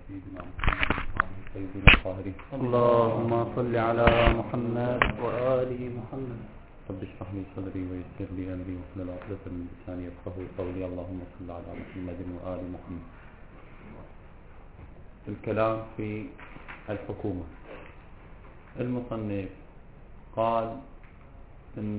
سيدنا محمد سيدنا الطاهرين. اللهم صل على محمد وآل محمد. رب اشرح لي صدري ويسر لي أمري واحلل عقدة من لساني يفقهوا قولي. اللهم صل على محمد وآل محمد. الكلام في الحكومة. المصنف قال إن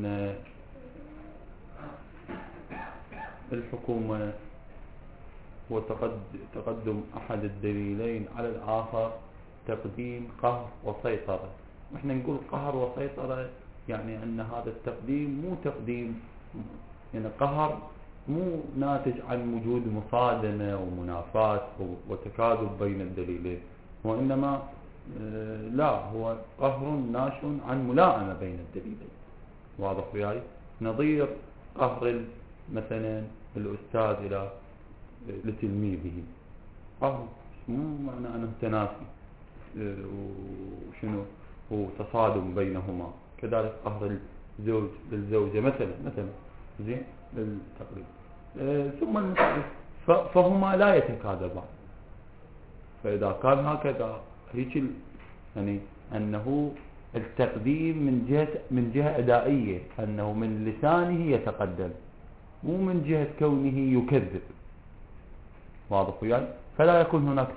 الحكومة هو تقدم أحد الدليلين على الآخر، تقديم قهر وسيطرة. وإحنا نقول قهر وسيطرة يعني أن هذا التقديم مو تقديم، يعني قهر مو ناتج عن وجود مصادمة ومنافاة وتكاذب بين الدليلين، وإنما لا، هو قهر ناشئ عن ملائمة بين الدليلين. واضح وياي؟ نظير قهر مثلا الأستاذ إلى لتلميذه، قهر مو معنى أنه تنافي وشنو وتصادم بينهما. كذلك قهر الزوج للزوجة مثلا زين للتقريب. ثم المصنف فهما لا يتكاذبان. فإذا كان هكذا هيك يعني أنه التقديم من جهة أدائية، أنه من لسانه يتقدم مو من جهة كونه يكذب. واضح وياي؟ فلا يكون هناك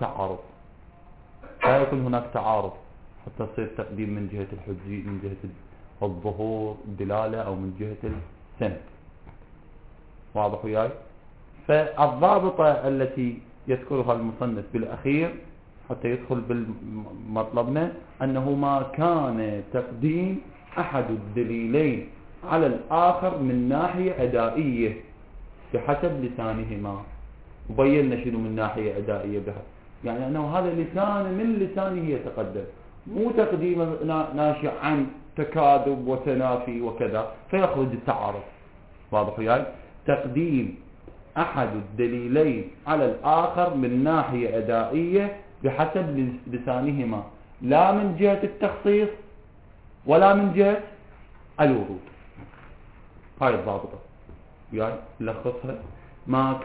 تعارض حتى يصير التقديم من جهة الحجي، من جهة الظهور الدلالة، أو من جهة السند. واضح وياي؟ فالضابطة التي يذكرها المصنف بالأخير حتى يدخل بالمطلبنا أنه ما كان تقديم أحد الدليلين على الآخر من ناحية أدائية بحسب لسانهما. وبينا شنو من ناحية أدائية يعني أنه هذا من لسانه يتقدم، مو تقديم ناشئ عن تكاذب وتنافي وكذا فيخرج التعارض. واضح وياي؟ تقديم أحد الدليلين على الآخر من ناحية أدائية بحسب لسانهما، لا من جهة التخصيص ولا من جهة الورود. هاي الضابطة يعني لخصها. ما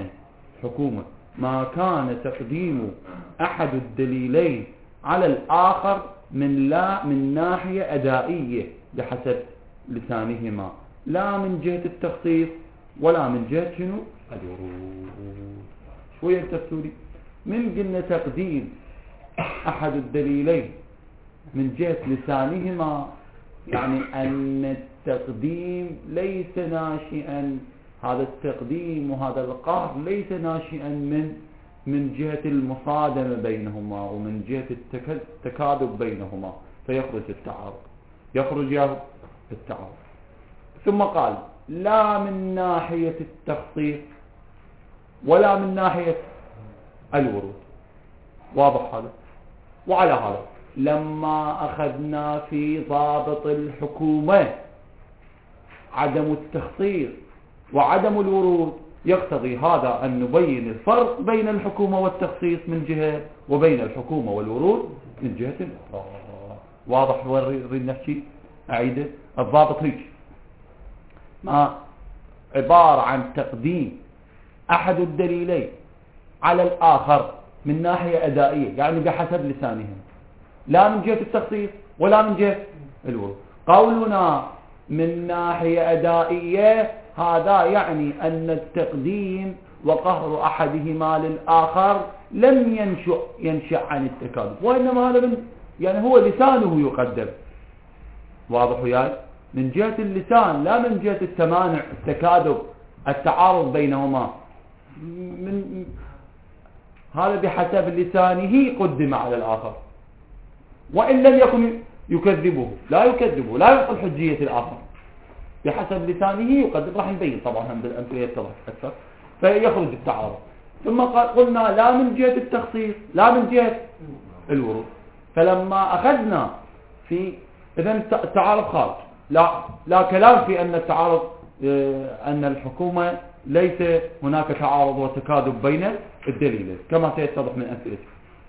كان تقديم أحد الدليلين على الآخر من ناحية أدائية بحسب لسانهما، لا من جهة التخصيص ولا من جهة شنو الورود. شوية التفسيري. من قلنا تقديم أحد الدليلين من جهة لسانهما، يعني أن التقديم ليس ناشئا، هذا التقديم وهذا القهر ليس ناشئا من جهة المصادمة بينهما ومن جهة التكاذب بينهما، فيخرج التعارض. ثم قال لا من ناحية التخصيص ولا من ناحية الورود. واضح هذا؟ وعلى هذا لما أخذنا في ضابط الحكومة عدم التخصيص وعدم الورود، يقتضي هذا أن نبين الفرق بين الحكومة والتخصيص من جهة، وبين الحكومة والورود من جهة أخرى. واضح؟ وريد نحكي أعيده. الضابط هيك، ما عبارة عن تقديم أحد الدليلين على الآخر من ناحية أدائية، يعني بحسب لسانهم، لا من جهة التخصيص ولا من جهة الورود. قولنا من ناحية أدائية هذا يعني أن التقديم وقهر أحدهما للآخر لم ينشأ عن التكاذب، وإنما هذا يعني هو لسانه يقدم. واضح وياي؟ من جهة اللسان لا من جهة التمانع، التكاذب، التعارض بينهما. هذا بحسب لسانه قدم على الآخر، وإن لم يكن يكذبه لا يبطل حجية الآخر، بحسب لسانه يقدم. راح نبين طبعا هم بالأمثلة يتضح أكثر، فيخرج التعارض. ثم قلنا لا من جهة التخصيص لا من جهة الورود. فلما أخذنا في إذن التعارض خارج، لا كلام في أن التعارض، أن الحكومة ليس هناك تعارض وتكاذب بين الدليلين كما سيتضح من أمثلته.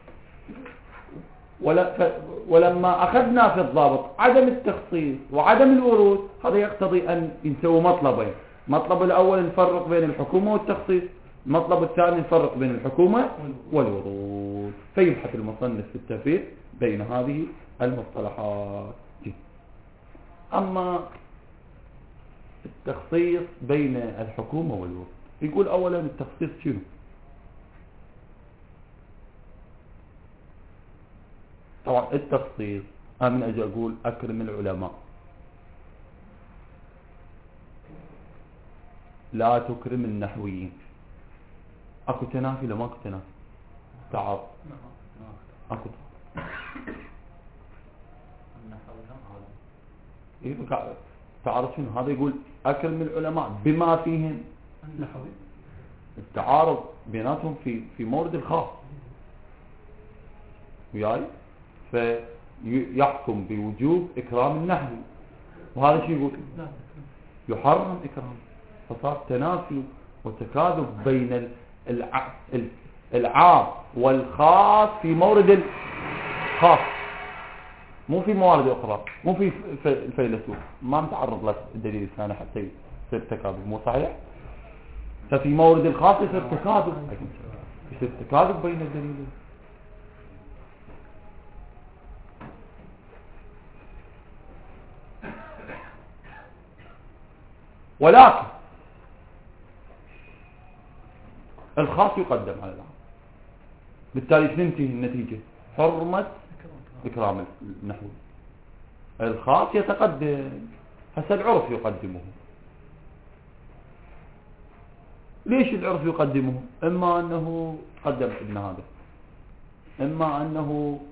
ولما أخذنا في الضابط عدم التخصيص وعدم الورود، هذا يقتضي أن ينسوي مطلبين. مطلب الأول نفرق بين الحكومة والتخصيص، المطلب الثاني نفرق بين الحكومة والورود. الوصول. فيبحث المصنف في التفريق بين هذه المصطلحات. أما التخصيص بين الحكومة والوصول، يقول أولا التخصيص شنو؟ طبعا التخصيص أنا من أجي أقول أكرم العلماء، لا تكرم النحويين. أكو تنافي لما أكو تنافي؟ تعارض. أكو تعارض شنو؟ هذا يقول أكرم العلماء بما فيهم النحوي، التعارض بيناتهم في مورد الخاص وياي، فيحكم بوجوب إكرام النحوي، وهذا شو يقول؟ يحرم إكرام. فصار تنافي وتكاذب بين العام والخاص في مورد الخاص، مو في موارد أخرى، مو في الفيلسوف ما متعرض لك الدليل الثاني حتى يصير تكاذب، مو صحيح؟ ففي مورد الخاص يصير تكاذب بين الدليلين. ولكن الخاص يقدم على العام، بالتالي تنتهي النتيجة حرمة إكرام النحوي. الخاص يتقدم، هسه العرف يقدمه. ليش العرف يقدمه؟ إما أنه قدم ابن هذا، إما أنه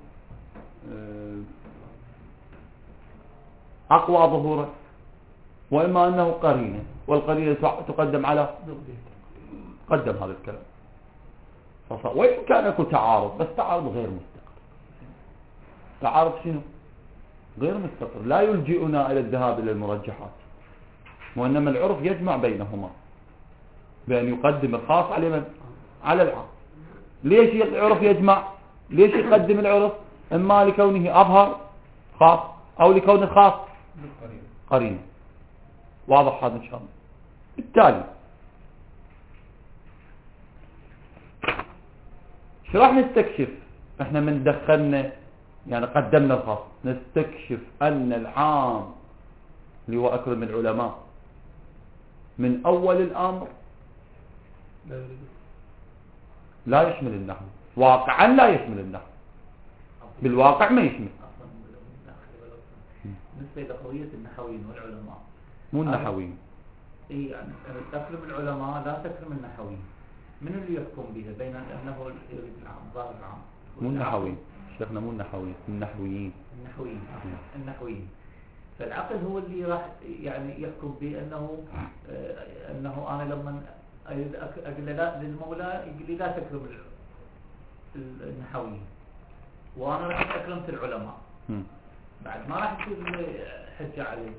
أقوى ظهورا، وإما أنه قرينة، والقرينة تقدم على قدم هذا الكلام. وإن كان يكون تعارض، بس تعارض غير مستقر. تعارض شنو؟ غير مستقر، لا يلجئنا إلى الذهاب إلى المرجحات، وإنما العرف يجمع بينهما بأن يقدم الخاص على من؟ على العام. ليش العرف يجمع؟ ليش يقدم العرف؟ إما لكونه أظهر خاص، أو لكون الخاص قرينة. واضح هذا إن شاء الله. بالتالي شو راح نستكشف احنا من دخلنا يعني قدمنا الخاص؟ نستكشف ان العام اللي هو اكرم العلماء من اول الامر لا يشمل النحو، واقعا لا يشمل النحو، بالواقع ما يشمل. بالنسبة لقضية النحويين والعلماء، مو النحويين. اي يعني تكرم العلماء لا تكرم النحويين. من اللي يحكم بها بين انه يريد العام ظاهر العام؟ مو النحويين شيخنا، مو النحويين، النحويين. النحويين. فالعقل هو اللي راح يعني يحكم بانه انه انا لما اقول لا للمولى يقول لي لا تكرم النحويين، وانا راح اكرمت العلماء. بعد ما راح تصير حجة عليه،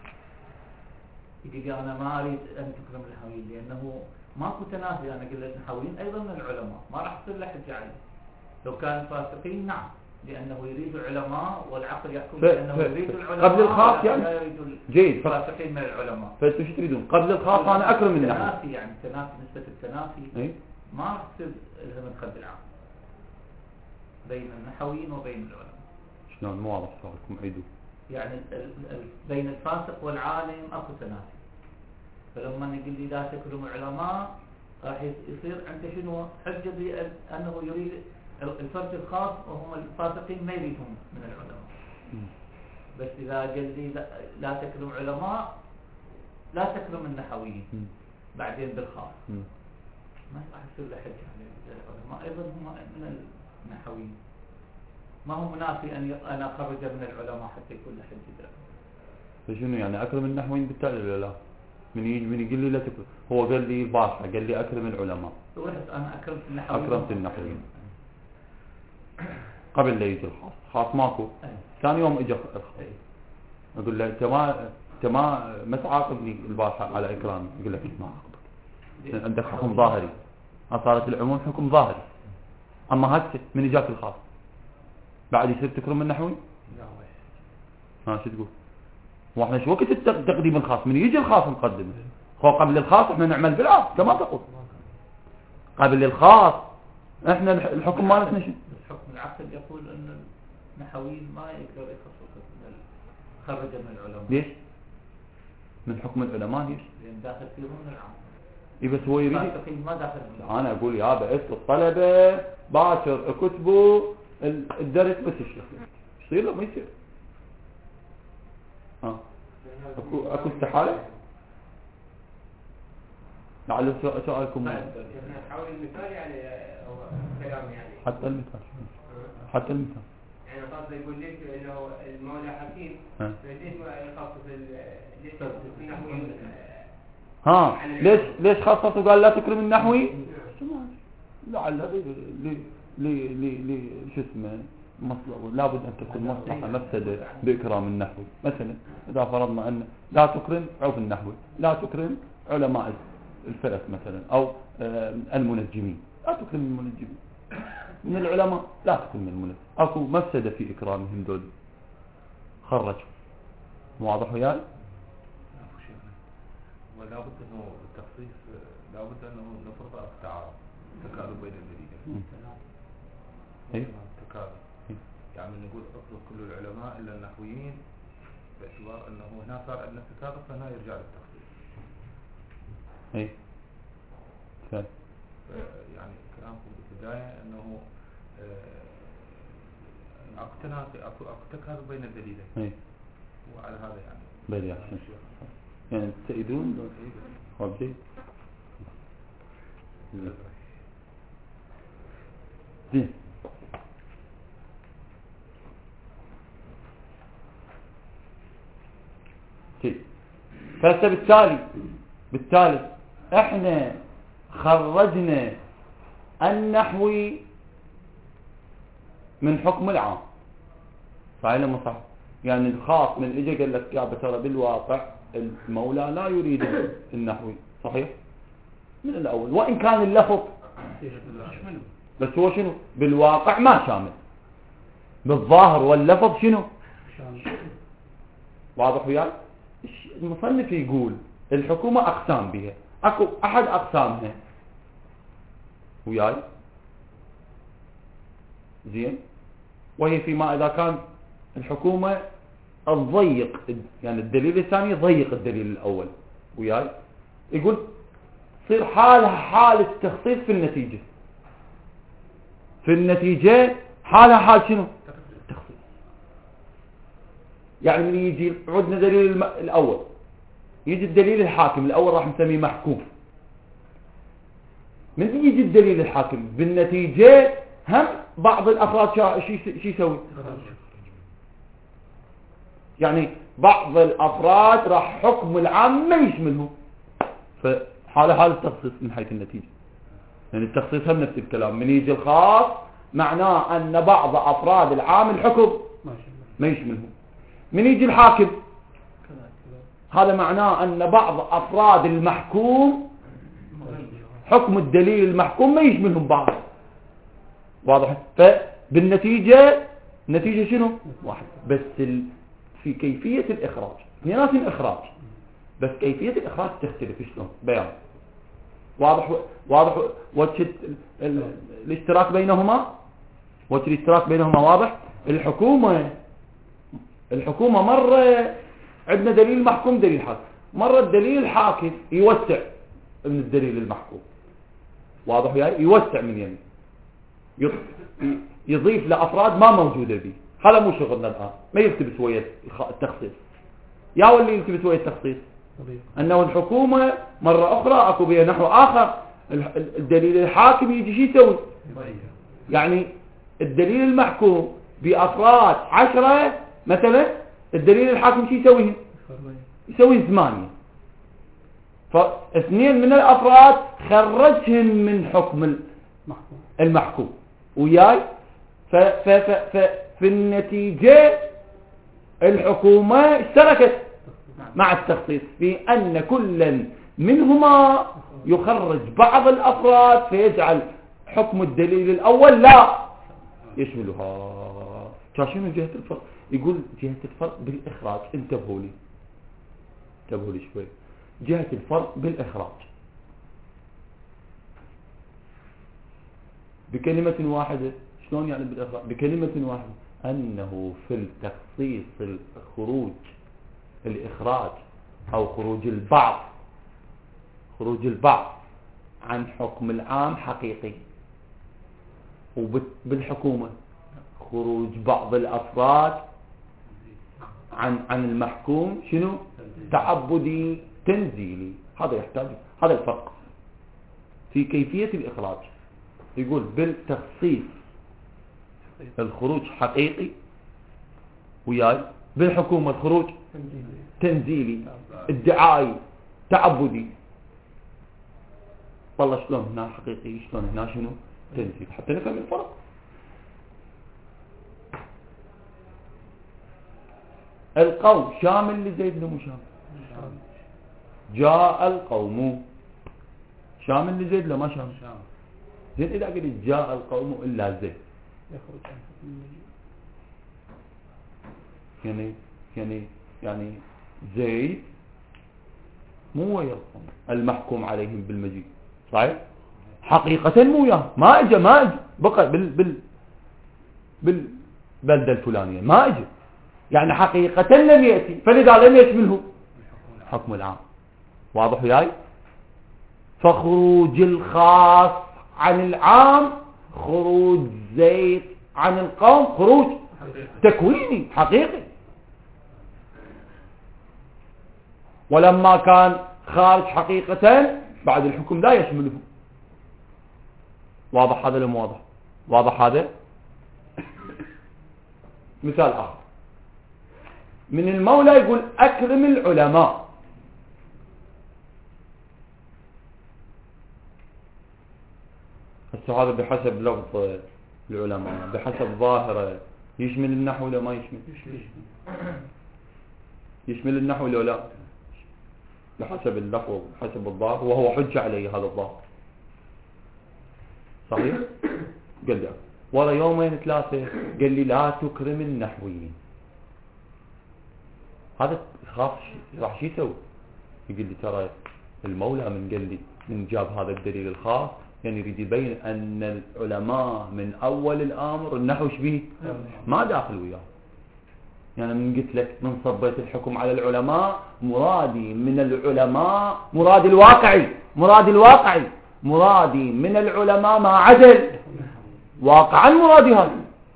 يقول انا ما اريد ان تكرم النحويين لانه ماكو تنافي. انا اقول النحويين ايضا من العلماء، ما راح تصير له حجة عليه. لو كان فاسقين نعم، لانه يريد العلماء والعقل يحكم بانه يريد العلماء قبل الخاص يعني جيد الفاسقين من العلماء. فانتوا شو تريدون؟ قبل الخاص انا اكرم النحو. التنافي يعني تنافي، نسبة التنافي ما راح تصير لها مدخل بالعام بين النحويين وبين العلماء. شلون؟ مو واضح سؤالكم، عيدوا. يعني بين الفاسق والعالم اكو تنافي، فلما نقول لي لا تكرم العلماء راح يصير عنده شنو؟ حجة بأنه يريد الفرد الخاص وهم الفاسقين ما يريدهم من العلماء. بس إذا قال لي لا تكرم علماء لا تكرم النحويين بعدين بالخاص، ما راح يصير له حجة على العلماء أيضا هم من النحويين. ما هو منافي أن أخرج من العلماء حتى يكون له حجة. فشنو يعني أكرم النحويين بالتالي ولا لا؟ من يقول لي لا تكرم، هو قال لي البارحة قال لي أكرم العلماء، رحت أنا أكرمت النحويين. أكرمت النحويين قبل لا يجي الخاص، خاص ماكو. ثاني يوم اجى الخاص، اقول له انت ما تعاقبني البارحة على اكرامي. يقول لك ما اعاقبك، عندك حكم ظاهري. صارت العموم حكم ظاهري. اما هسه من اجاك الخاص بعد يصير تكرم النحوي؟ ها شو تقول؟ واحنا شو وقت تقديم الخاص؟ من يجي الخاص نقدمه. قبل الخاص احنا نعمل بالعكس كما تقول. قبل الخاص احنا الحكم مالتنا شو؟ العقل يقول أن النحويين ما يقدر يخصص خرج من العلماء. ليش؟ من حكم العلماء ليش؟ لأن داخل فيهم من العام. إيه بس هو يريد. ما داخل من أنا أقول يا بأس الطلبة باكر كتبوا الدرس بس الشيخ يصير لا ما يصير. أكو استحالة. لعل سؤالكم حول المثال يعني هو كلام يعني حتى المثال يعني قصده يقول ليش انه المولى حكيم ليش ما يخصص ليش النحوي ليش خصص وقال لا تكرم النحوي؟ لعل شو اسمه لابد ان تكون مصلحه مفسده باكرام النحوي. مثلا اذا فرضنا ان لا تكرم عرف النحوي، لا تكرم علماء الفلك مثلا او المنجمين، لا تكرم المنجمين من العلماء، لا تكرم المنجمين، اكو مفسده في اكرامهم دول. خرجوا واضح وياي؟ ولا بد انه التخصيص لا بد انه نفرض التعارض تكالب بين الدليلين. اي تكالب يعني نقول اطلب كل العلماء الا النحويين باعتبار انه هنا صار عندنا تكالب فهنا يرجع للتخصيص. اي يعني كلامكم بالبدايه انه اكو تنافي اكو تكالب بين الدليلين. اي وعلى هذا يعني بدي احسن يعني تسيدون اوكي زين. بالتالي احنا خرجنا النحوي من حكم العام، صحيح ولا مو صح؟ يعني الخاص من اجى قال لك يا ترى بالواقع المولى لا يريد النحوي، صحيح من الاول وان كان اللفظ بس هو شنو بالواقع ما شامل، بالظاهر واللفظ شنو واضح وياي؟ المصنف يقول الحكومة اقسام بها، اكو احد اقسامها وياي زين، وهي فيما اذا كان الحكومة تضيق يعني الدليل الثاني ضيق الدليل الاول وياي، يقول تصير حالها حال التخصيص في النتيجة حالها حال شنو التخصيص. يعني من يجي عندنا دليل الاول، يجي الدليل الحاكم الاول راح نسميه محكوم، من يجي الدليل الحاكم بالنتيجة هم بعض الافراد شو يسوي، يعني بعض الافراد راح حكم العام ما يشملهم، فحالة حال التخصيص من حيث النتيجة. يعني التخصيص هم نفس الكلام، من يجي الخاص معناه ان بعض افراد العام الحكم ما يشملهم، من يجي الحاكم هذا معناه ان بعض افراد المحكوم حكم الدليل المحكوم ما يشملهم بعض، واضح؟ فبالنتيجة النتيجة شنو واحد، بس في كيفية الإخراج هي نفس الإخراج بس كيفية الإخراج تختلف شلون بيان. واضح وجه الاشتراك بينهما، وجه الاشتراك بينهما واضح. الحكومة مرة عندنا دليل محكوم دليل حاكم، مرة الدليل الحاكم يوسع من الدليل المحكوم، واضح يعني يوسع من يمين يضيف لأفراد ما موجودة به. هذا مو شغلنا الآن، ما يلتبس ويا التخصيص. يا واللي يلتبس ويا التخصيص أنه الحكومة مرة أخرى أكو بها نحو آخر، الدليل الحاكم يجي شي يسوي، يعني الدليل المحكوم بأفراد 10 مثلا، الدليل الحاكم شي يسويه، يسوي 8، فاثنين من الأفراد خرجهم من حكم المحكوم وياي. في النتيجة الحكومة اشتركت مع التخصيص في أن كل منهما يخرج بعض الأفراد فيجعل حكم الدليل الأول لا يشملها. شنو جهة الفرق؟ يقول جهة الفرق بالإخراج، انتبهوا لي شوي. جهة الفرق بالإخراج بكلمة واحدة شلون يعني بالإخراج؟ بكلمة واحدة، أنه في التخصيص الخروج الإخراج أو خروج البعض عن حكم العام حقيقي، وبالحكومة خروج بعض الأفراد عن المحكوم شنو؟ تعبدي تنزيلي. هذا يحتاج، هذا الفرق في كيفية الإخراج. يقول بالتخصيص الخروج حقيقي، وياي بالحكومة الخروج تنزيلي ادعائي تعبدي. والله شلون هنا حقيقي، شلون هنا شنو تنزيل، حتى نفهم الفرق. القوم شامل لزيد ولا مو شامل؟ جاء القوم شامل لزيد ولا ما شامل؟ زين إذا قلت جاء القوم إلا زيد يعني زيد مو ويا القوم المحكوم عليهم بالمجيء، صحيح؟ حقيقة مو وياه، ما اجى بقى بالبلدة الفلانية ما اجى، يعني حقيقة لم يأتي، فلذا لم يشمله حكم العام. واضح وياي؟ فخروج الخاص عن العام، خروج زيد عن القوم خروج تكويني حقيقي، ولما كان خارج حقيقة بعد الحكم لا يشمله. واضح هذا لم واضح؟ واضح هذا؟ مثال آخر من المولى يقول أكرم العلماء. هذا بحسب لفظ العلماء، بحسب ظاهرة، يشمل النحو ولا ما يشمل؟ يشمل النحو ولا لا؟ بحسب اللفظ بحسب الظاهر، وهو حجة عليه هذا الظاهر، صحيح؟ قال لي ورا يومين ثلاثة قال لي لا تكرم النحويين. هذا خاف راح شو يسوي؟ يقول لي ترى المولى من قال لي من جاب هذا الدليل الخاص، يعني يريد يبين أن العلماء من أول الأمر النحو شبيه ما داخل وياه. يعني من قلت لك من صبيت الحكم على العلماء، مرادي من العلماء مرادي الواقعي مرادي من العلماء ما عدل واقعا مرادي هذا.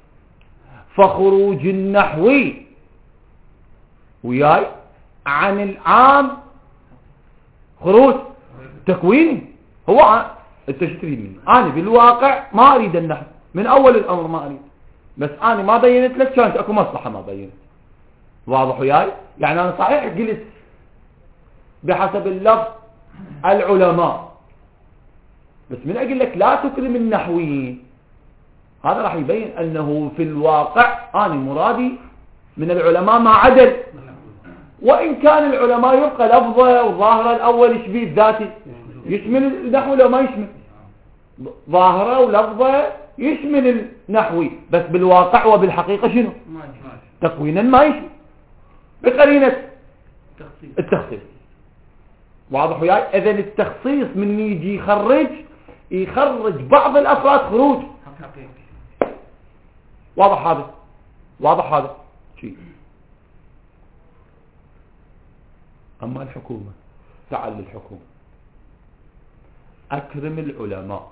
فخروج النحوي وياي عن العام خروج تكويني. هو انت شو تريد مني؟ انا بالواقع ما اريد النحو من اول الامر، ما اريد، بس انا ما بينت لك كانت اكو مصلحه ما بينت. واضح وياي؟ يعني انا صحيح قلت بحسب اللفظ العلماء، بس من اقول لك لا تكرم النحويين، هذا راح يبين انه في الواقع انا مرادي من العلماء ما عدل، وان كان العلماء يبقى لفظه والظاهره الاول يشبه الذاتي، يشمل النحو لو ما يشمل، ظاهره ولفظه يشمل النحوي، بس بالواقع وبالحقيقه شنو؟ تكوينا ما يشمل بقرينه التخصيص. واضح وياي؟ اذا التخصيص من يجي يخرج بعض الافراد خروج حقيقي. واضح هذا شيء. اما الحكومه، تعال للحكومه، اكرم العلماء.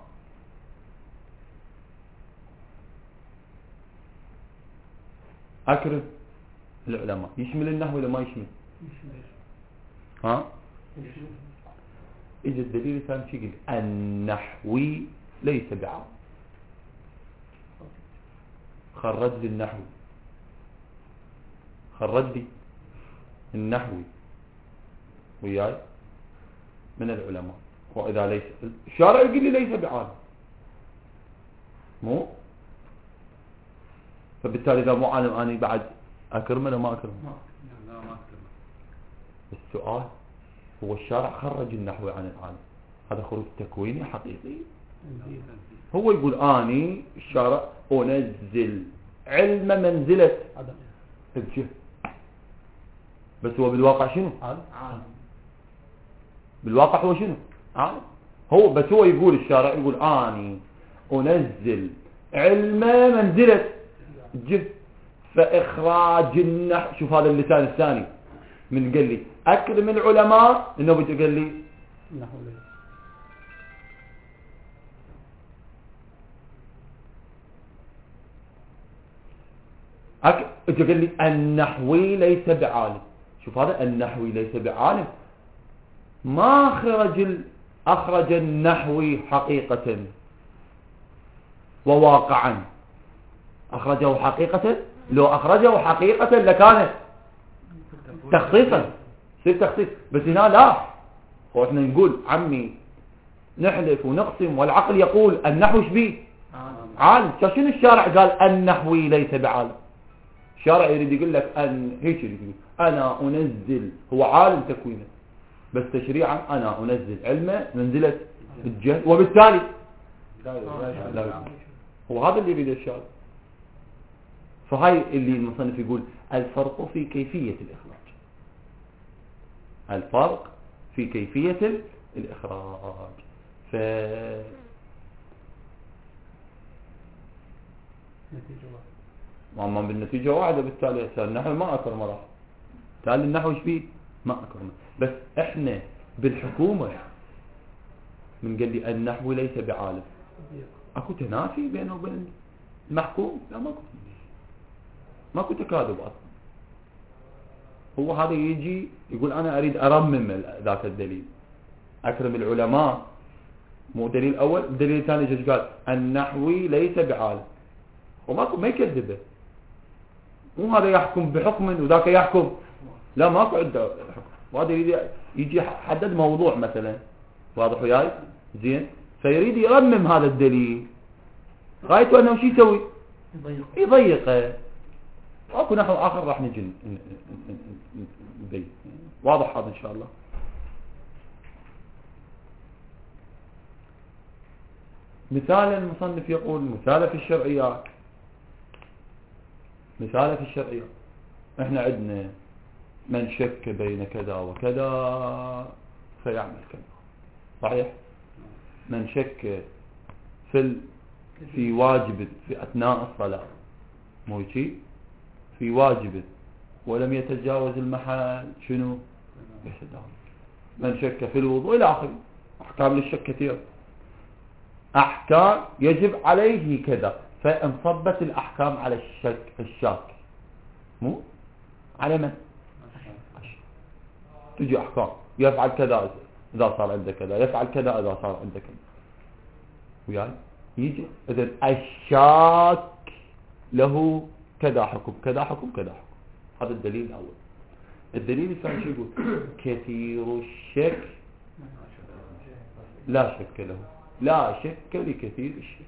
اكرم العلماء يشمل النحو ولا ما يشمل؟ ها؟ اجى الدليل الثاني شو يقول؟ النحوي ليس بعام. خرج لي النحوي، خرج لي النحوي وياي من العلماء، واذا ليس الشارع يقول لي ليس بعام، مو فبالتالي اذا مو عالم اني بعد اكرمه ولا ما اكرمه؟ لا ما اكرمه. السؤال هو الشارع خرج النحو عن العالم، هذا خروج تكويني حقيقي. هو يقول اني الشارع انزل علم منزلة الجهل، بس هو بالواقع شنو؟ عالم. بالواقع هو شنو؟ عالم. هو بس هو يقول الشارع يقول اني انزل علمه منزلة الجهل. فإخراج النحو، شوف هذا اللسان الثاني من قال لي أكرم العلماء، إنه بيجي قال لي النحو اجى قال لي النحوي ليس بعالم. شوف هذا النحوي ليس بعالم، ما أخرج النحوي حقيقة وواقعا. أخرجه حقيقة، لو أخرجه حقيقة لكان تخصيصا، يصير تخصيص. بس هنا لا، وإحنا نقول عمي نحلف ونقسم والعقل يقول النحو شبيه عالم. شنو الشارع قال النحوي ليس بعالم؟ الشارع يريد يقول لك أن هيك يريد يقول أنا أنزل، هو عالم تكوينه بس تشريعا أنا أنزل علمه منزلة الجهل، وبالتالي لا. هو هذا اللي يريد الشارع. فهاي اللي المصنف يقول الفرق في كيفية الإخراج، الفرق في كيفية الإخراج. ما بالنتيجة واحدة، بالتالي النحو ما أكثر مراحل، بالتالي النحو ايش فيه ما أكثر. بس احنا بالحكومة من قال لي النحو ليس بعالم، اكو تنافي بينه وبين المحكوم؟ لا، ماكو تكاذب اصلا. هو هذا يجي يقول انا اريد ارمم ذاك الدليل، اكرم العلماء، مو دليل اول. الدليل الثاني ايش قال؟ النحوي ليس بعالم، وماكو ما يكذبه. مو هذا يحكم بحكم وذاك يحكم، لا ماكو عنده حكم. وهذا يجي يحدد موضوع مثلا، واضح وياي زين، فيريد يرمم هذا الدليل، غايته انه شو يسوي؟ يضيقه. اكو نحو اخر راح نجي نبين. واضح هذا ان شاء الله. مثال المصنف يقول مثال في الشرعيات، مثال في الشرعيات احنا عندنا من شك بين كذا وكذا فيعمل كذا، صحيح؟ من شك في واجب في اثناء الصلاة، مو شيء في واجب ولم يتجاوز المحل، شنو يتجاوز. من شك في الوضوء الى اخره. احكام للشك كثير، احكام يجب عليه كذا، فانصبت الاحكام على الشاك، مو على من؟ تجي احكام يفعل كذا اذا صار عنده كذا، يفعل كذا اذا صار عنده كذا، وياي يجي اذا الشاك له كذا حكم كذا حكم كذا حكم. هذا الدليل الاول. الدليل الثاني شو يقول؟ كثير الشك لا شك له، لا شك لكثير الشك.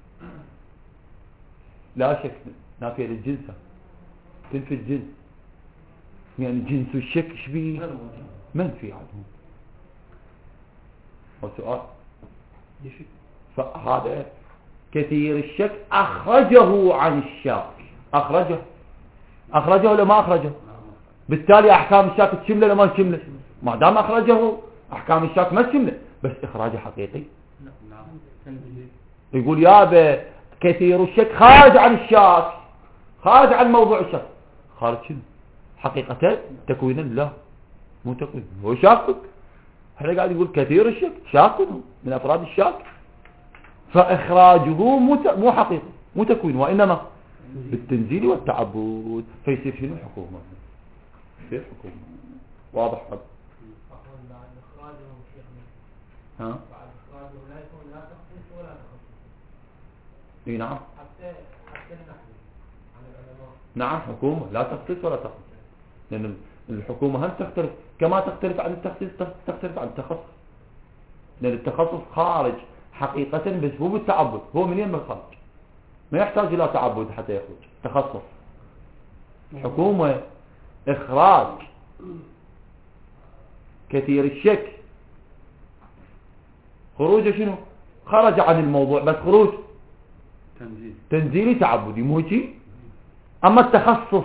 لا شك نافية للجنس، تنفي الجنس، يعني جنس الشك شبيه منفي عنه. وسؤال فهذا كثير الشك أخرجه عن الشاك، أخرجه ولا ما أخرجه؟ بالتالي أحكام الشاك تشمله ولا ما تشمله؟ ما دام أخرجه أحكام الشاك ما تشمله، بس إخراجه حقيقي. يقول يابا كثير الشك خارج عن الشاك، خارج عن موضوع الشك. خارج شنو؟ حقيقة تكوينا لا، مو تكوين، هو شاكك. احنا قاعد يقول كثير الشك، شاك من أفراد الشاك، فإخراجه مو حقيقي، مو تكوين، وإنما بالتنزيل والتعبد. فيصير شنو؟ حكومة، يصير حكومة. واضح هذا؟ ها؟ اي نعم، نعم حكومة لا تخصيص ولا تخصيص، لأن الحكومة هم تختلف كما تختلف عن التخصيص، تختلف عن التخصص، لأن التخصص خارج حقيقة بس هو بالتعبد، هو منين من خارج، ما يحتاج إلى تعبد حتى يخرج تخصص. حكومة إخراج كثير الشك، خروجه شنو؟ خرج عن الموضوع بس خروج تنزيلي تعبدي، مو شيء. أما التخصص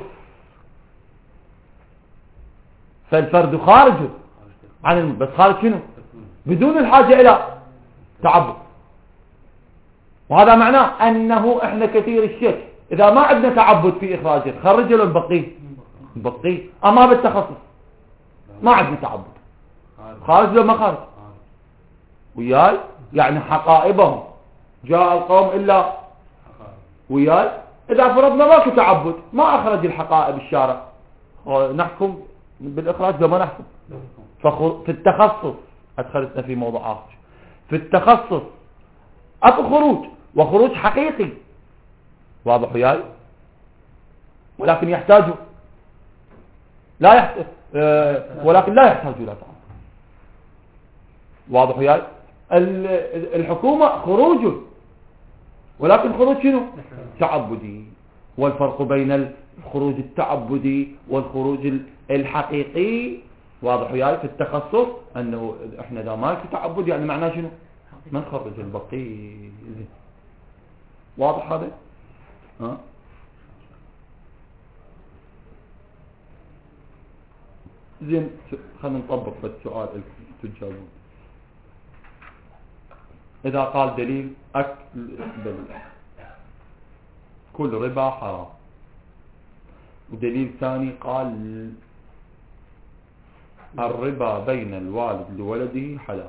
فالفرد خارج عن بس خارج شنو؟ بدون الحاجة إلى تعبد. وهذا معناه أنه إحنا كثير الشك إذا ما عندنا تعبد في إخراجه خرجه البقي البقي أما بالتخصص ما عندنا تعبد خارج له ما خارج وياي يعني حقائبهم جاء القوم إلا وياي إذا فرضنا ماكو تعبد ما أخرج الحقائب الشارع نحكم بالإخراج لو ما نحكم في التخصص أدخلتنا في موضوع آخر في التخصص أكو خروج وخروج حقيقي واضح وياي ولكن يحتاج لا يحتاج ولكن لا يحتاج إلى تعبد واضح وياي الحكومة خروج ولكن خروج شنو تعبدي والفرق بين الخروج التعبدي والخروج الحقيقي واضح وياي في التخصص أنه إحنا إذا ما في تعبد يعني معناه شنو ما نخرج البقي واضح هذا زين خلينا نطبق بالسؤال تجاوبون إذا قال دليل أكل كل ربا حرام ودليل ثاني قال الربا بين الوالد لولده حلال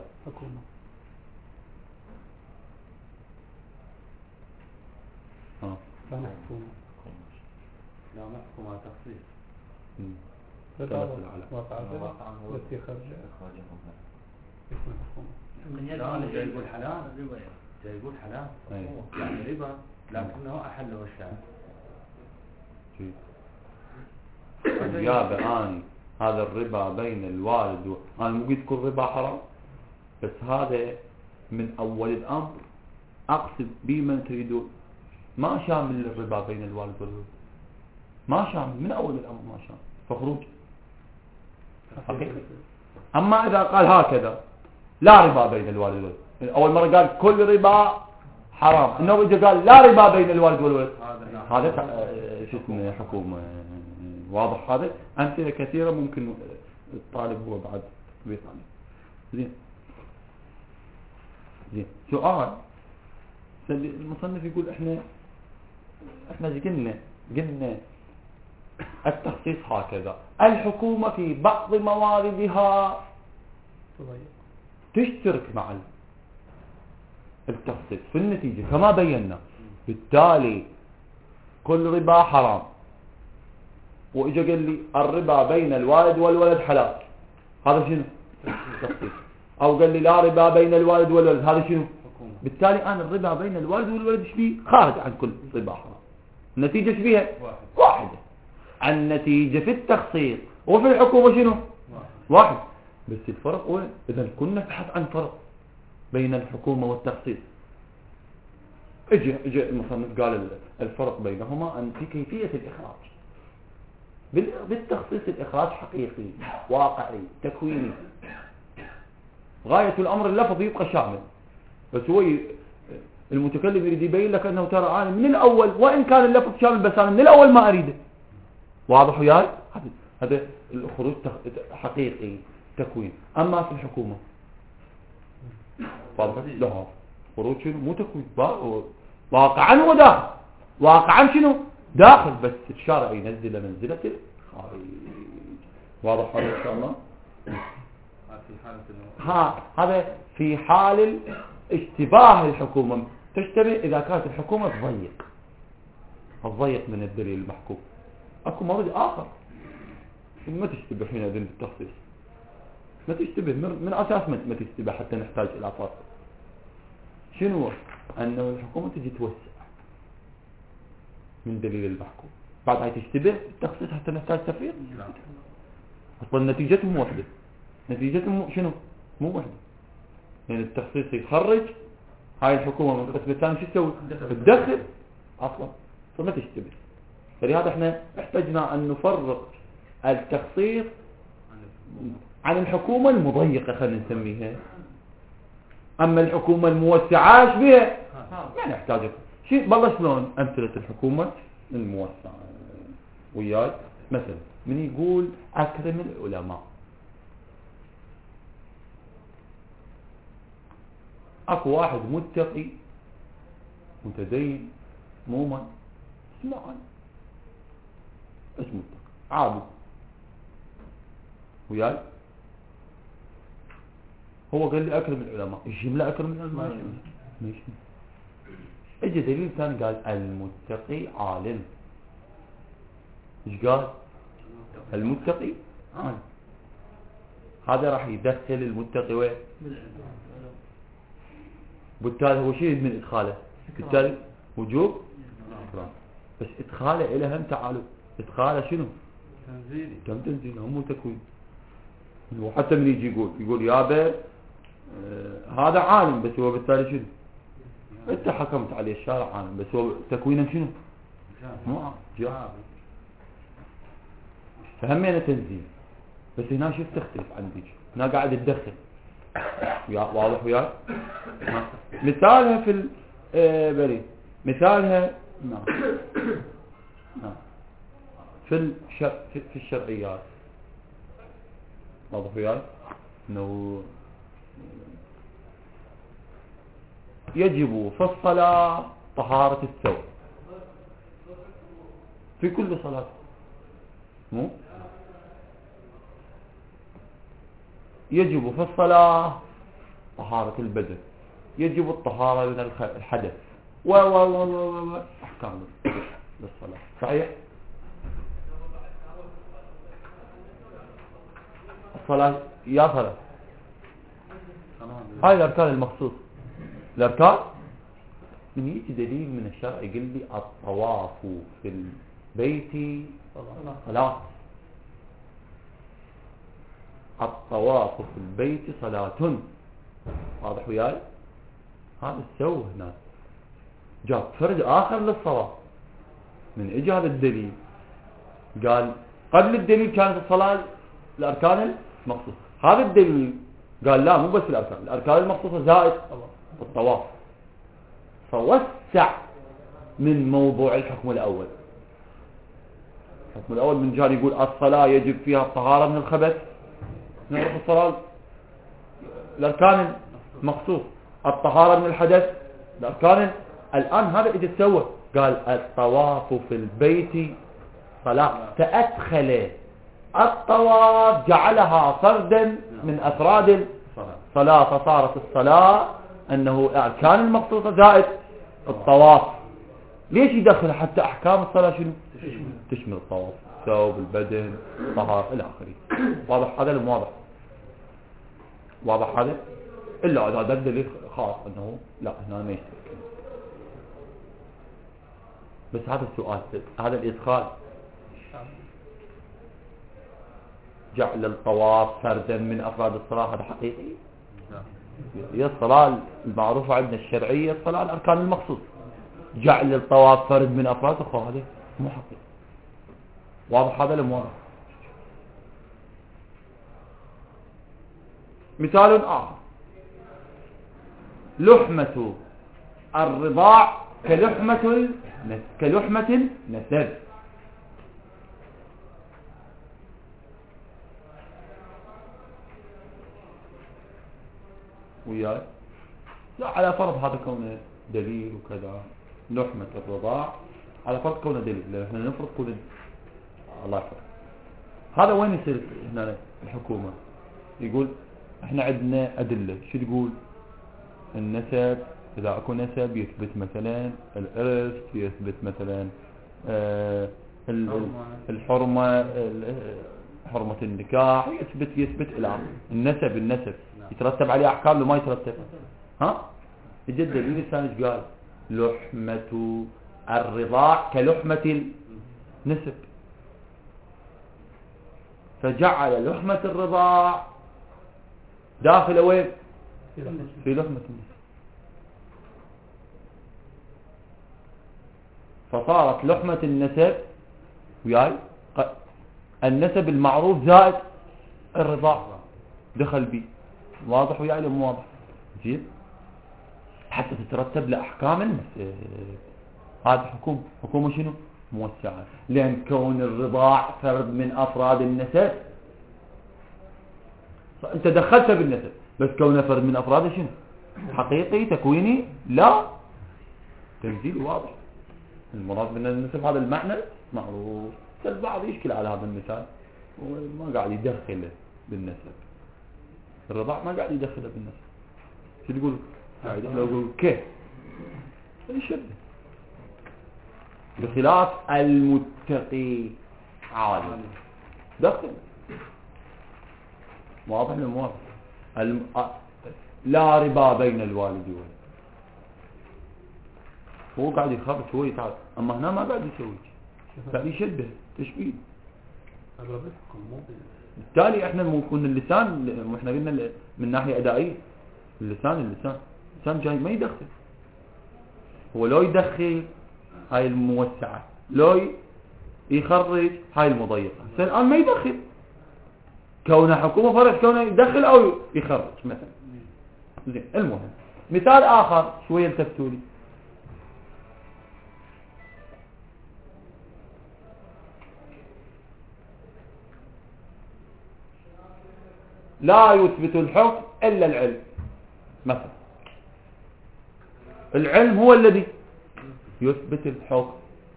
لا نحكم على تخصيص جاي يقول حلال جاي يقول حلال يعني ربا لكنه أحله الشارع جاب آني هذا الربا بين الوالد أنا مو قلت كل ربا حرام بس هذا من أول الأمر أقصد بمن تريدون ما شامل الربا بين الوالد والولد ما شامل من أول الأمر ما شامل فخروج حقيقي. أما إذا قال هكذا لا ربا بين الوالد والولد أول مرة قال كل ربا حرام إنه إذا قال لا ربا بين الوالد والولد هذا شو اسمه حكومة واضح هذا أمثلة كثيرة ممكن الطالب هو بعد بيطالب زين سؤال المصنف يقول احنا قلنا التخصيص هكذا الحكومة في بعض مواردها تشترك مع التخصيص في النتيجة كما بينا بالتالي كل ربا حرام وإجا قال لي الربا بين الوالد والولد حلال هذا شنو تخصيص أو قال لي لا ربا بين الوالد والولد هذا شنو بالتالي أنا الربا بين الوالد والولد شبيه خارج عن كل ربا حرام النتيجة شبيها واحدة النتيجة في التخصيص وفي الحكومة شنو واحد بس الفرق وين إذا كنا نبحث عن فرق بين الحكومة والتخصيص اجى المصنف قال الفرق بينهما أن في كيفية الإخراج بالتخصيص الإخراج حقيقي واقعي تكويني غاية الأمر اللفظ يبقى شامل بس هو المتكلم يريد يبين لك أنه ترى أنا من الأول وإن كان اللفظ شامل بس أنا من الأول ما أريده واضح وياي هذا الخروج حقيقي تكوين أما في الحكومة لا خروج شنو مو تكوين واقعا وداخل واقعا شنو داخل بس الشارع ينزل منزلة الخارج واضح هذا إن شاء الله هذا في حال اشتباه الحكومة تشتبه إذا كانت الحكومة تضيق من الدليل المحكوم أكو مورد آخر ما تشتبه حين أذن بالتخصيص ما تشتبه من أساس ما تشتبه حتى نحتاج إلى فرق شنو أنه الحكومة تجي توسع من دليل المحكوم بعد هاي تشتبه التخصيص حتى نحتاج تفريق أصلا نتيجتهم واحدة نتيجتهم شنو مو واحدة يعني التخصيص يخرج هاي الحكومة من القسم الثاني شو تسوي تدخل أصلا فما تشتبه فلهذا احنا احتجنا أن نفرق التخصيص عن الحكومة المضيقة خلينا نسميها أما الحكومة الموسعة بها ما نحتاج شيء بالله شلون أمثلة الحكومة الموسعة وياي مثلا من يقول أكرم العلماء أكو واحد متقي متدين مؤمن اسمه عالم، اسمه عابد. وياي هو قال لي أكرم العلماء، الجملة أكرم العلماء ماشي. اجى دليل ثاني قال المتقي عالم. ايش قال؟ المتقي عالم. هذا راح يدخل المتقي وين؟ بالتالي هو شيء من إدخاله، بالتالي وجوب إكرام. بس إدخاله إلى هم تعالوا، إدخاله شنو؟ تنزيلي. كم تنزيل هم تكوين. وحتى من يجي يقول يابا هذا عالم، بس هو بالتالي شنو؟ انت حكمت عليه الشارع عالم، بس هو تكوينه شنو؟ مو جاهل. فهمينا تنزيل. بس هنا شوف تختلف عندك، هنا قاعد تدخل. واضح وياك؟ مثالها في بري مثالها في الشرعيات. واضح وياك؟ انه يجب في الصلاة طهارة الثوب في كل صلاة، مو يجب في الصلاة طهارة البدن، يجب الطهارة من الحدث و أحكام للصلاة. صحيح؟ الصلاة يا صلاة هاي الأركان المخصوص. الأركان من يجي دليل من الشرع يقول لي الطواف في البيت صلاة، الطواف في البيت صلاة. واضح وياي؟ هذا السوى هنا جاب فرد آخر للصلاة. من اجى هذا الدليل قال قبل الدليل كانت الصلاة الأركان المخصوص، هذا الدليل قال لا مو بس الأركان، الأركان المخصوصة زائد الطواف، فوسع من موضوع الحكم الأول. الحكم الأول من جار يقول الصلاة يجب فيها الطهارة من الخبث، نعرف الصلاة الأركان المخصوص، الطهارة من الحدث الأركان. الآن هذا إذا تسوى قال الطواف في البيت صلاة، فأدخل الطواف جعلها فردا من أفراد الصلاة، فصارت الصلاة أنه أركان المخصوصة زائد الطواف. ليش يدخل حتى أحكام الصلاة شنو؟ تشمل الطواف، ثوب، البدن، طهارة إلى آخره. واضح هذا ولا واضح؟ واضح هذا؟ إلا هذا دليل خاص أنه لا هنا ما يشترك. بس هذا السؤال، هذا الإدخال جعل الطواف فردا من أفراد الصلاة هذا حقيقي؟ هي الصلاة المعروفة عندنا الشرعية الصلاة الأركان المخصوص، جعل الطواف فرد من أفراد الصلاة هذا مو حقيقي. واضح هذا ولا واضح؟ مثال آخر، لحمة الرضاع كلحمة النسب. وياي لا على فرض هذا كونه دليل وكذا، لحمة الرضاع على فرض كونه دليل، لأن احنا نفرض كونه الله يحفظ. هذا وين يصير هنا الحكومة؟ يقول احنا عندنا أدلة، شو تقول؟ النسب، إذا أكو نسب يثبت مثلا الإرث، يثبت مثلا الحرمة، حرمة النكاح، يثبت إلى النسب يترتب عليه أحكام لو ما يترتب. ها؟ يجي الدليل الثاني ايش قال؟ لحمة الرضاع كلحمة النسب، فجعل لحمة الرضاع داخل وين؟ في لحمة النسب، فصارت لحمة النسب وياي النسب المعروف زائد الرضاع دخل بي. واضح وياي ولا مو واضح؟ زين حتى تترتب لأحكام النسب. هذا حكومة شنو؟ موسعة، لأن كون الرضاع فرد من أفراد النسب، أنت دخلت بالنسب، بس كونه فرد من أفراد شنو؟ حقيقي تكويني؟ لا، تنزيل واضح. المراد من النسب هذا المعنى معروف. البعض يشكل على هذا المثال وما قاعد يدخله بالنسب. الرضاع ما قاعد يدخله بالنسب. شو تقول؟ قاعد يقول كيف يشبه، بخلاف المتقي عالم دخل. واضح ولا مو واضح؟ لا ربا بين الوالد والولد. هو قاعد يخرج هو يتعب، اما هنا ما قاعد يسوي، قاعد يشبه تشبيه. بالتالي احنا ممكن اللسان، احنا قلنا من ناحيه ادائيه اللسان جاي ما يدخل. هو لو يدخل هاي الموسعه، لو يخرج هاي المضيقه. الان ما يدخل، كونه حكومه فرق كونه يدخل او يخرج مثلا. زين، المهم مثال اخر شويه التفتوا لي. لا يثبت الحكم الا العلم. مثلا العلم هو الذي يثبت الحكم.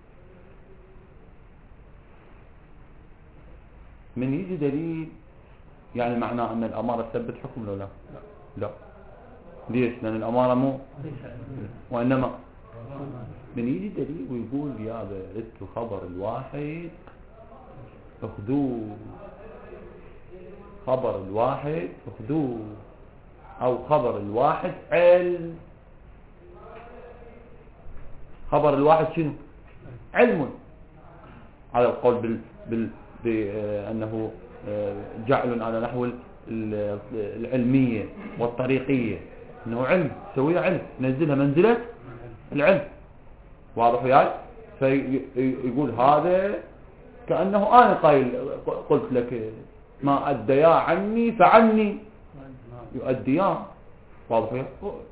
من يجي دليل يعني معناه ان الاماره تثبت حكم لو لا؟ لا. ليش؟ لان الاماره مو، وانما من يجي دليل ويقول يا انتوا خبر الواحد اخذوه، خبر الواحد اخذوه، او خبر الواحد علم. خبر الواحد شنو؟ علم، على القول بأنه جعل على نحو العلمية والطريقية، انه علم، سويها علم، نزلها منزلة العلم. واضح وياي؟ فيقول هذا كأنه انا قلت لك ما أديا عني فعني يؤديان. واضح وياي؟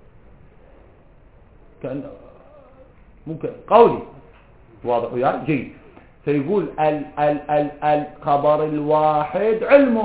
كأن ممكن قولي. واضح وياي؟ جيد. فيقول الخبر الواحد علم.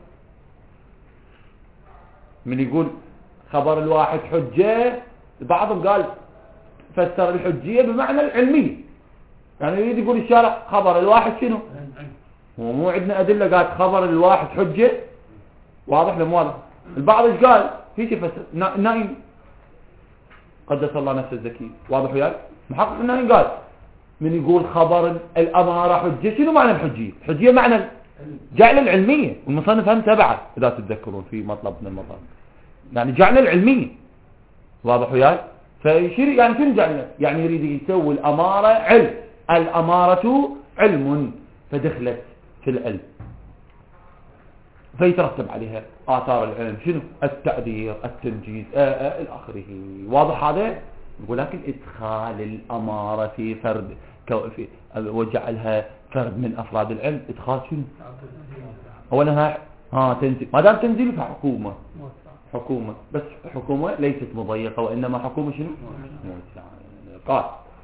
من يقول خبر الواحد حجة، بعضهم قال فسر الحجية بمعنى العلمية، يعني يريد يقول الشارع خبر الواحد شنو؟ هو مو عندنا أدلة قالت خبر الواحد حجة. واضح لم واضح؟ البعض ايش قال؟ في شيء فسر نايم قدس الله نفسه الزكي. واضح وياي؟ محقق النايم قال من يقول خبر الأمارة حجة، شنو معنى الحجية؟ الحجية معنى جعل العلمية، والمصنف هم تبعه إذا تتذكرون في مطلب من المطالب، يعني جعل العلمية. واضح وياي؟ فيشير يعني شنو جعل؟ يعني يريد يسوي الأمارة علم، الأمارة علم، فدخلت في العلم، فيترتب عليها آثار العلم شنو؟ التأدير، التنجيز، إلى آخره. واضح هذا؟ ولكن إدخال الأمارة في فرد وجعلها فرد من أفراد العلم، إدخال شنو؟ أولها تنزيل، ما دام تنزيل فحكومة، حكومة، بس حكومة ليست مضيقة، وإنما حكومة شنو؟ قال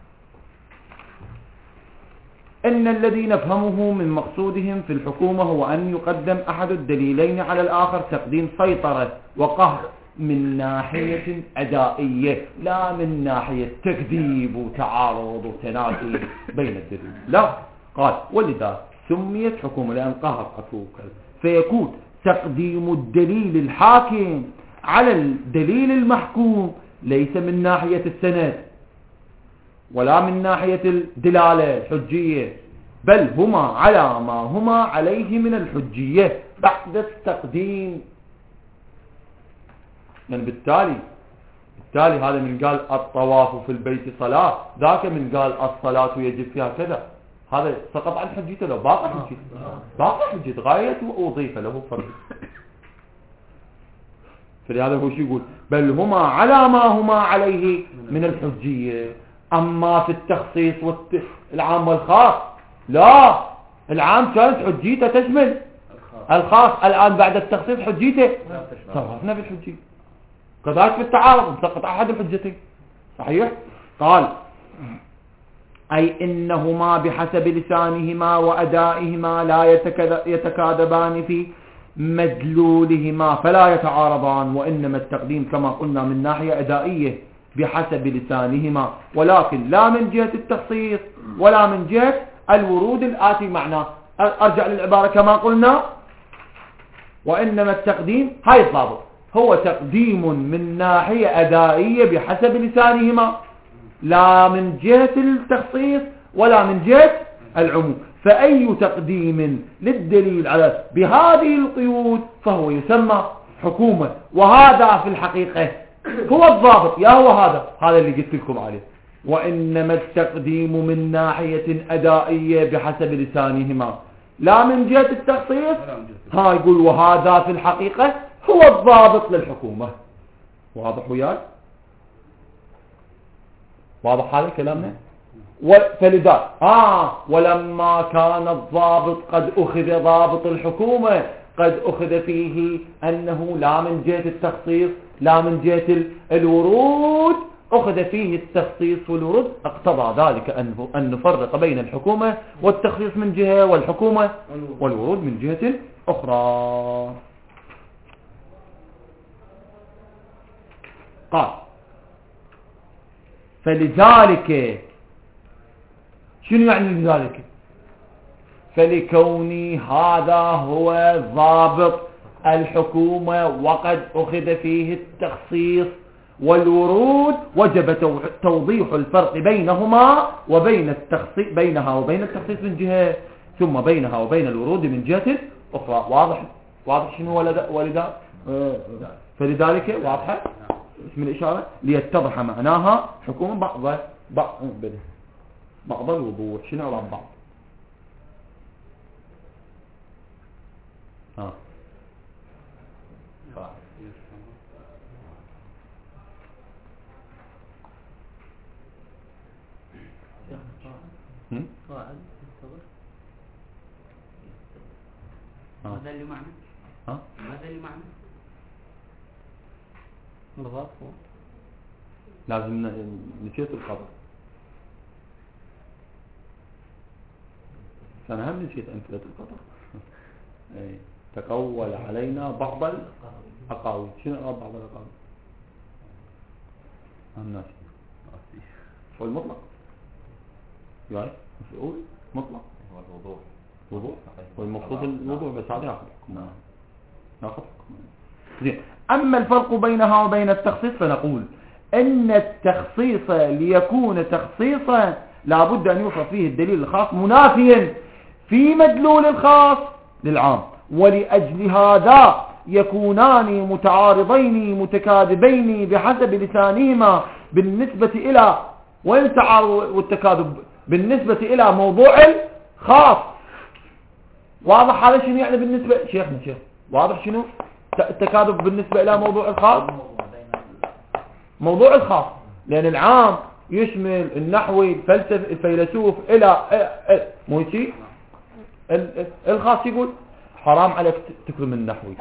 إن الذي نفهمه من مقصودهم في الحكومة هو أن يقدم أحد الدليلين على الآخر تقديم سيطرة وقهر من ناحية أدائية، لا من ناحية تكذيب وتعارض وتنافي بين الدليل. لا، قال ولذا سميت حكومة لأن قهر فيكون تقديم الدليل الحاكم على الدليل المحكوم ليس من ناحية السند ولا من ناحية الدلالة الحجية، بل هما على ما هما عليه من الحجية بعد التقديم. يعني بالتالي هذا من قال الطواف في البيت صلاة، ذاك من قال الصلاة يجب فيها كذا، هذا سقط عن حجيته لو باقي حجيته، باقي حجيته غاية وأضيف له فرد. فلهذا هو شو يقول؟ بل هما على ما هما عليه من الحجية. أما في التخصيص العام والخاص لا، العام كانت حجيته تشمل الخاص، الآن بعد التخصيص حجيته صرفنا بالحجية. كذلك في التعارض سقط أحد الحجتين. صحيح؟ قال أي إنهما بحسب لسانهما وأدائهما لا يتكاذبان في مدلولهما فلا يتعارضان، وإنما التقديم كما قلنا من ناحية أدائية بحسب لسانهما، ولكن لا من جهة التخصيص ولا من جهة الورود الآتي معناه. أرجع للعبارة كما قلنا، وإنما التقديم هاي الضابط هو تقديم من ناحية أدائية بحسب لسانهما، لا من جهة التخصيص ولا من جهة العموم. فأي تقديم للدليل على بهذه القيود فهو يسمى حكومة. وهذا في الحقيقة هو الضابط، يا هو هذا اللي قلت لكم عليه. وإنما التقديم من ناحية أدائية بحسب لسانهما لا من جهة التخصيص. ها يقول وهذا في الحقيقة هو الضابط للحكومة. واضح وياي؟ واضح هذا كلامنا؟ فلذلك ولما كان الضابط قد أخذ ضابط الحكومة قد أخذ فيه أنه لا من جهة التخصيص لا من جهة الورود، أخذ فيه التخصيص والورود، اقتضى ذلك أن نفرق بين الحكومة والتخصيص من جهة والحكومة والورود من جهة أخرى. قال فلذلك، شنو يعني لذلك؟ فلكوني هذا هو ضابط الحكومة وقد أخذ فيه التخصيص والورود وجب توضيح الفرق بينهما وبين التخصيص، بينها وبين التخصيص من جهة، ثم بينها وبين الورود من جهة أخرى. واضح شنو ولذا فلذلك واضحة اسم الإشارة ليتضح معناها حكومة بعض الوضوح. شنو على بعض؟ ماذا اللي معنى؟ ماذا اللي معنى؟ مضاف لازم نسيت الخبر. أنا هم نسيت أمثلة القطر. تقول علينا بعض الأقاويل. شنو بعض الأقاويل؟ هم ناسي. والمطلق يعني مفعول مطلق هو الوضوح. وضوح والمقصود الوضوح، بس هذا ناخذ حكم. زين. أما الفرق بينها وبين التخصيص فنقول أن التخصيص ليكون تخصيصا لابد أن يوصف فيه الدليل الخاص منافيا في مدلول الخاص للعام، ولأجل هذا يكونان متعارضين متكاذبين بحسب لسانهما بالنسبة إلى والتعارض والتكاذب بالنسبة إلى موضوع الخاص. واضح هذا شنو يعني بالنسبة شيخنا شيخ؟ واضح شنو التكاذب بالنسبة إلى موضوع الخاص؟ موضوع الخاص لأن العام يشمل النحوي الفيلسوف إلى مو شيء. الخاص يقول حرام عليك تكرم النحوي،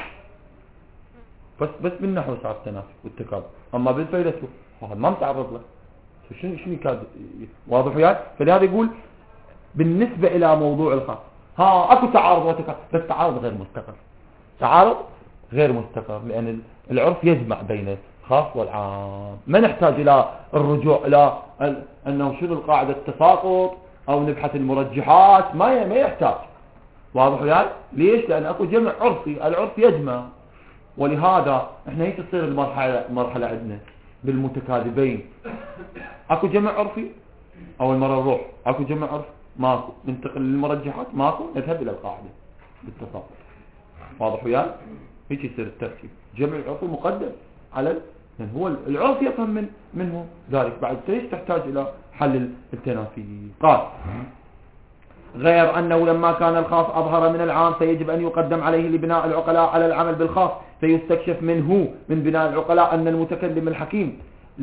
بس بالنحو صار التنافي والتكاذب، أما بالفيلسوف هذا ما متعرض له. شنو كاد واضح وياك؟ فلهذا يقول بالنسبة إلى موضوع الخاص اكو تعارض وتكاذب، بس تعارض غير مستقر. تعارض غير مستقر لأن العرف يجمع بين الخاص والعام. ما نحتاج إلى الرجوع إلى أنه شنو القاعدة التساقط أو نبحث المرجحات، ما يحتاج. واضح وياي؟ ليش؟ لأن أكو جمع عرفي، العرف يجمع. ولهذا احنا هيك تصير المرحلة عندنا بالمتكاذبين. اكو جمع عرفي اول مرة نروح اكو جمع عرفي ماكو، ننتقل للمرجحات ماكو، نذهب الى القاعدة بالتساقط. واضح وياي؟ هيك يصير الترتيب. جمع العرفي مقدم على يعني هو العرف يفهم منه ذلك. بعد ليش تحتاج الى حل التنافي؟ قال غير أنه لما كان الخاص أظهر من العام فيجب أن يقدم عليه لبناء العقلاء على العمل بالخاص، فيستكشف منه من بناء العقلاء أن المتكلم الحكيم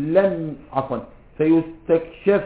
فيستكشف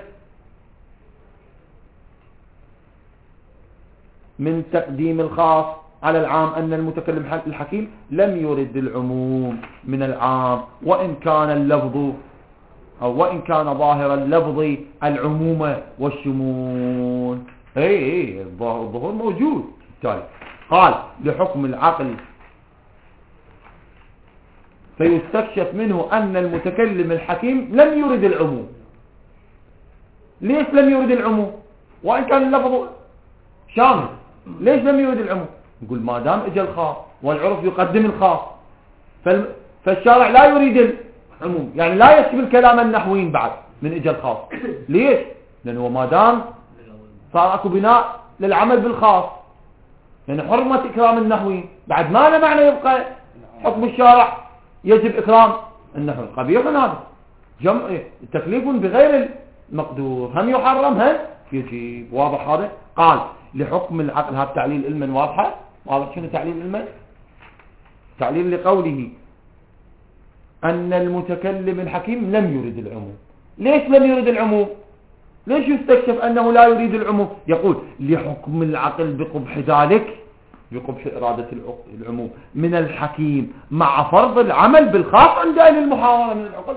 من تقديم الخاص على العام أن المتكلم الحكيم لم يرد العموم من العام، وإن كان اللفظ أو وإن كان ظاهر اللفظ العموم والشمول. الظهور موجود. قال لحكم العقل فيستكشف منه أن المتكلم الحكيم لم يرد العموم. ليش لم يرد العموم وإن كان اللفظ شامل؟ ليش لم يرد العموم؟ نقول ما دام اجى الخاص والعرف يقدم الخاص، فالشارع لا يريد العموم، يعني لا يشمل كلام النحويين بعد من اجى الخاص. ليش؟ لأنه ما دام صار اكو بناء للعمل بالخاص، يعني حرمة إكرام النحويين، بعد ما له معنى يبقى حكم الشارع يجب إكرام النحوي. قبيح هذا جمع تكليف بغير المقدور، هم يحرم هم يجيب. واضح هذا؟ قال لحكم العقل. هذا تعليل علما واضحة. واضح شنو تعليل علما؟ تعليل لقوله أن المتكلم الحكيم لم يرد العموم. ليش لم يرد العموم؟ ليش يستكشف أنه لا يريد العموم؟ يقول لحكم العقل بقبح ذلك، بقبح إرادة العموم من الحكيم مع فرض العمل بالخاص عند أهل المحاورة من العقل.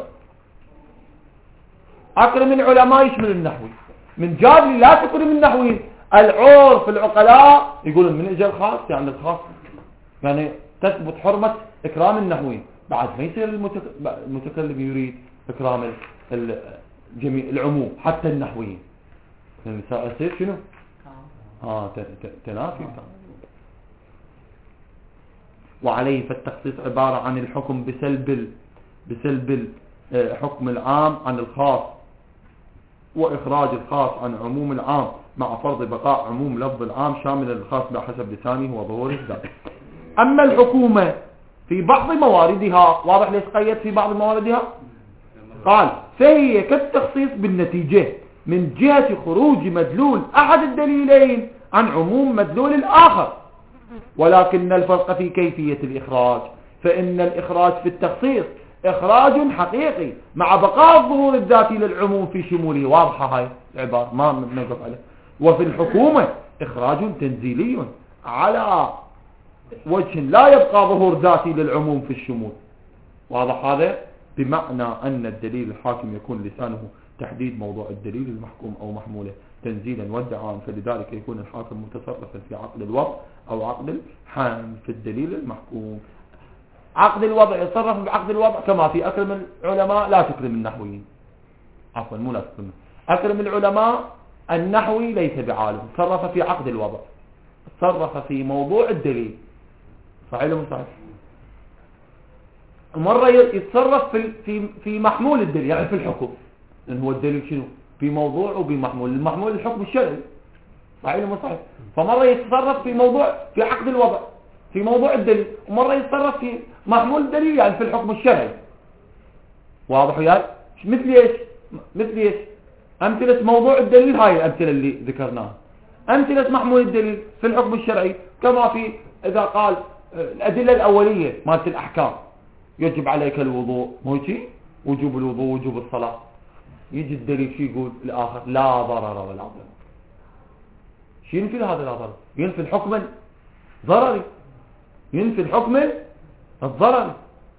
أكرم العلماء يشمل النحوي، من جاب لي لا تكرم النحوي. العرف العقلاء يقولون من اجى الخاص يعني الخاص، يعني تثبت حرمة إكرام النحوي، بعد ما يصير المتكلم يريد إكرام جميع العموم حتى النحويين، يعني يصير شنو؟ تنافي. وعليه فالتخصيص عبارة عن الحكم بسلب حكم العام عن الخاص، وإخراج الخاص عن عموم العام مع فرض بقاء عموم لفظ العام شامل الخاص بحسب لسانه وظهوره ذاته. أما الحكومة في بعض مواردها، واضح ليش قيد في بعض مواردها؟ قال فهي كالتخصيص بالنتيجة من جهة خروج مدلول أحد الدليلين عن عموم مدلول الآخر، ولكن الفرق في كيفية الإخراج، فإن الإخراج في التخصيص إخراج حقيقي مع بقاء الظهور الذاتي للعموم في شموله. واضحة هاي العبارة ما نقف عليها. وفي الحكومة إخراج تنزيلي على وجه لا يبقى ظهور ذاتي للعموم في الشمول. واضح هذا؟ بمعنى أن الدليل الحاكم يكون لسانه تحديد موضوع الدليل المحكوم أو محموله تنزيلا وادعاء، فلذلك يكون الحاكم متصرفا في عقد الوضع أو عقد الحمل في الدليل المحكوم. عقد الوضع يتصرف بعقد الوضع كما في أكرم العلماء لا تكرم النحويين، عفوا مو لا تكرم، أكرم العلماء النحوي ليس بعالم، تصرف في عقد الوضع، تصرف في موضوع الدليل. صحيح ولا صحيح؟ مرة يتصرف في محمول الدليل، يعني في الحكم، لأن هو الدليل شنو؟ في موضوع وبمحمول، المحمول الحكم الشرعي. صحيح ولا صحيح؟ فمرة يتصرف في موضوع في عقد الوضع في موضوع الدليل، ومرة يتصرف في محمول الدليل يعني في الحكم الشرعي. واضح وياي؟ مثل ايش؟ أمثلة موضوع الدليل هاي الأمثلة اللي ذكرناها. أمثلة محمول الدليل في الحكم الشرعي كما في إذا قال الأدلة الأولية مالت الأحكام، يجب عليك الوضوء، مو شيء؟ وجوب الوضوء وجوب الصلاة. يجي الدليل شو يقول الآخر؟ لا ضرر ولا ضرر. شو ينفي هذا لا ضرر؟ ينفي الحكم الضرري، ينفي الحكم الضرري.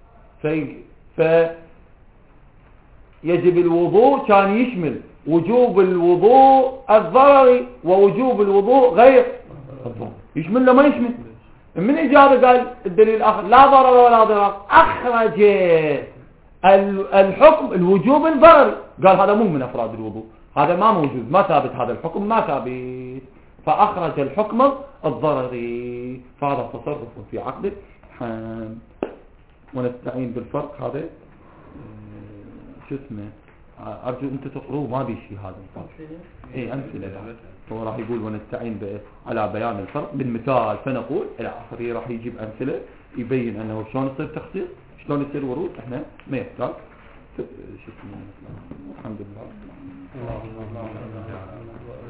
يجب الوضوء كان يشمل وجوب الوضوء الضرري ووجوب الوضوء غير الضرري، يشمل له ما يشمل. من إجابة قال الدليل الآخر لا ضرر ولا ضرر، أخرج الحكم الوجوب الضرري، قال هذا مو من أفراد الوضوء، هذا ما موجود، ما ثابت، هذا الحكم ما ثابت، فأخرج الحكم الضرري. فهذا تصرف في عقد الحمل. ونستعين بالفرق هذا شو اسمه، أرجو أنت تقروه، ما بيشي هذا الفرق. أمثلة هو راح يقول ونستعين على بيان الفرق بالمثال، فنقول إلى آخره، راح يجيب أمثلة يبين أنه شلون يصير تخصيص، شلون يصير ورود. إحنا ما يحتاج شو اسمه. الحمد لله.